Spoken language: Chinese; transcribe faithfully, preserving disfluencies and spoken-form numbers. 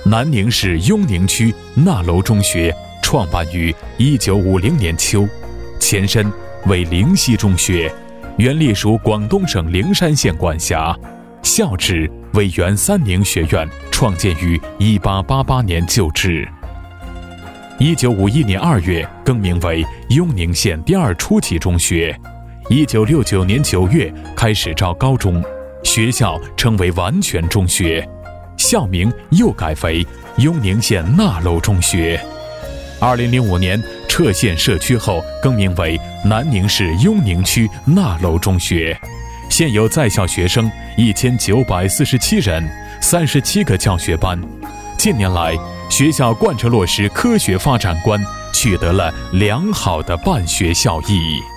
南宁市雍宁区纳楼中学创办于一九五零年秋，前身为灵溪中学，原隶属广东省灵山县管辖，校址为原三宁学院，创建于一八八八年旧址。一九五一年二月更名为雍宁县第二初级中学。一九六九年九月开始招高中，学校称为完全中学，校名又改为雍宁县纳楼中学。二零零五年撤县社区后更名为南宁市雍宁区纳楼中学，现有在校学生一千九百四十七人，三十七个教学班。近年来，学校贯彻落实科学发展观，取得了良好的办学效益。